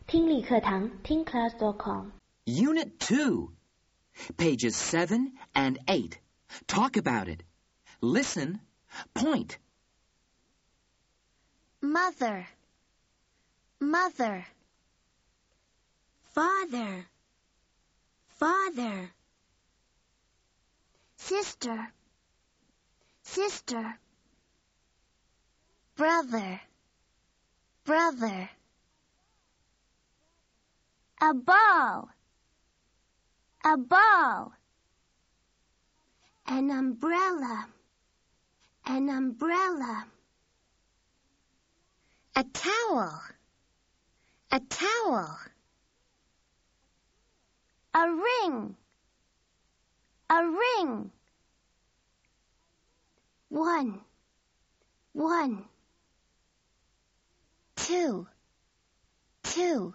听力课堂听class.com Unit 2, pages 7 and 8. Talk about it. Listen. Point. Mother, mother. Father, father. Sister, sister. Brother, brother. A ball, a ball. An umbrella, an umbrella. A towel, a towel. A ring, a ring. One, one. Two, two.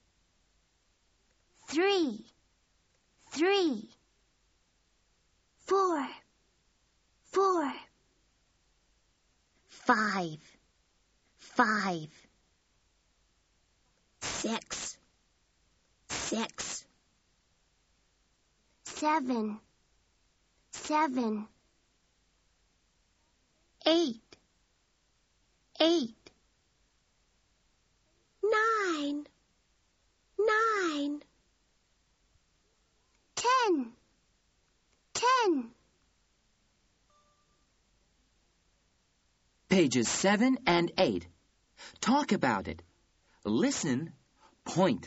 Three, three. Four, four. Five, five. Six, six. Seven, seven. Eight, eight. Nine, nine. 10, 10. Pages 7 and 8. Talk about it. Listen. Point.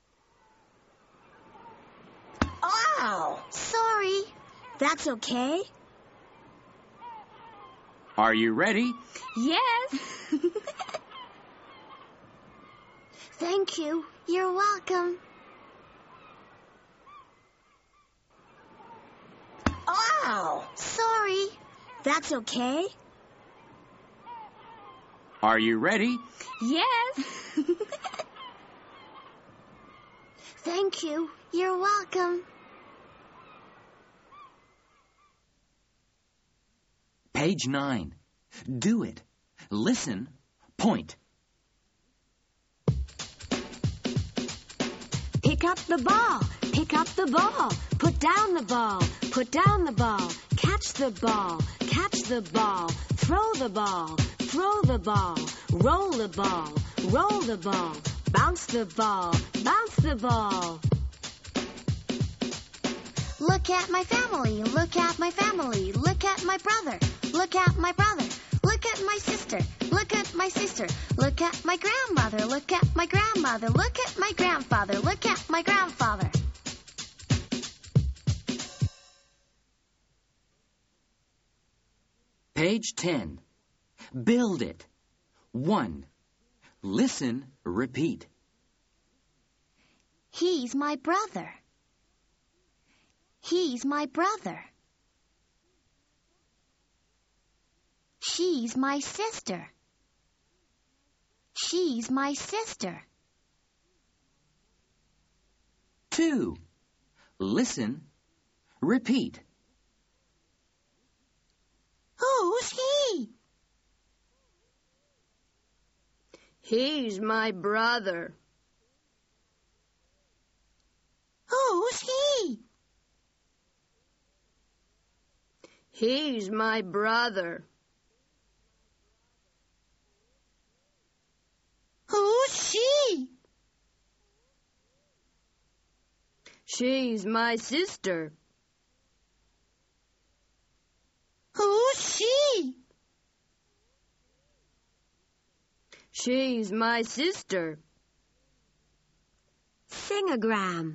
Ow! Sorry. That's okay. Are you ready? Yes. Thank you. You're welcome. Ow! Sorry. That's okay. Are you ready? Yes. Thank you. You're welcome. Page 9. Do it. Listen. Point. Pick up the ball. Pick up the ball. Put down the ball. Put down the ball. Catch the ball. Catch the ball. Throw the ball. Throw the ball. Roll the ball. Roll the ball. Bounce the ball. Bounce the ball. Look at my family. Look at my family. Look at my brother. Look at my brother. Look at my sister. Look at my sister. Look at my grandmother. Look at my grandmother. Look at my grandfather. Look at my grandfather. Page 10. Build it. 1. Listen. Repeat. He's my brother. He's my brother. She's my sister. She's my sister. 2. Listen. Repeat. Who's he? He's my brother. Who's he? He's my brother. Who's she? She's my sister. Who's she? She's my sister. Singogram.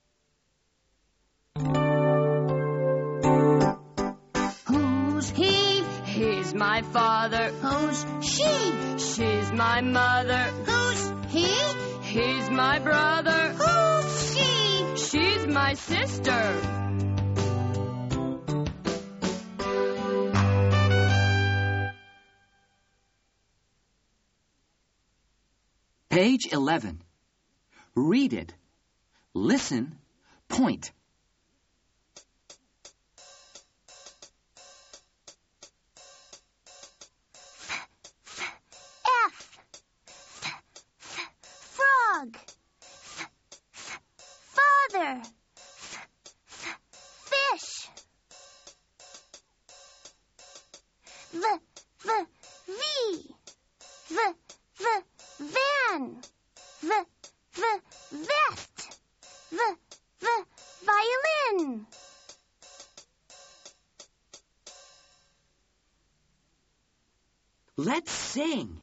Who's he? He's my father. Who's she? She's my mother. Who's he? He's my brother. Who's she? She's my sister. Page 11. Read it. Listen. Point. Frog. father. Fish. V van. Vest. Violin. Let's sing.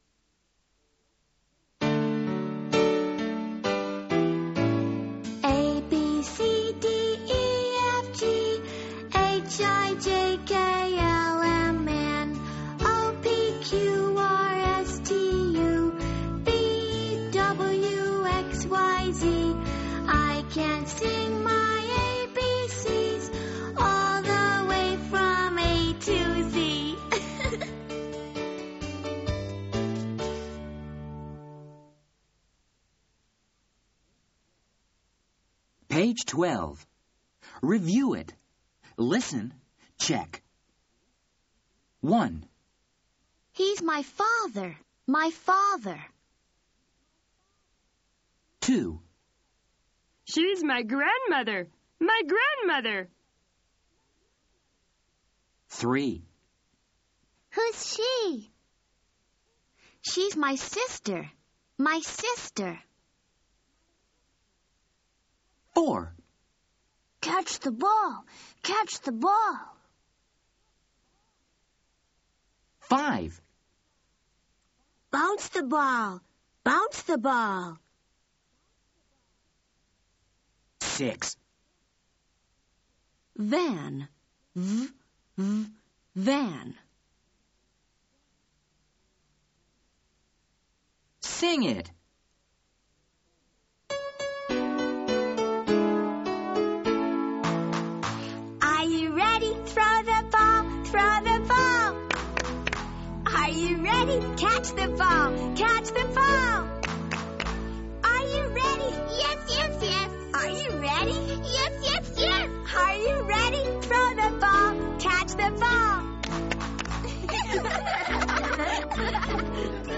A, B, C, D, E, F, G, H, I, J, K, L, M, N, O, P, Q, R, S, T, U, V, W, X, Y, Z. I can sing my ABCs all the way from A to Z. Page 12. Review it. Listen. Check. 1. He's my father. My father. 2. She's my grandmother. My grandmother. 3. Who's she? She's my sister. My sister. 4. Catch the ball. Catch the ball. 5. Bounce the ball. Bounce the ball. 6. Van. Van. Sing it. Are you ready? Throw the ball. Throw the ball. Are you ready? Catch the ball. Catch the ball. Are you ready? Yes, yes, yes. Are you ready? Yes, yes, yes. Are you ready? Throw the ball. Catch the ball.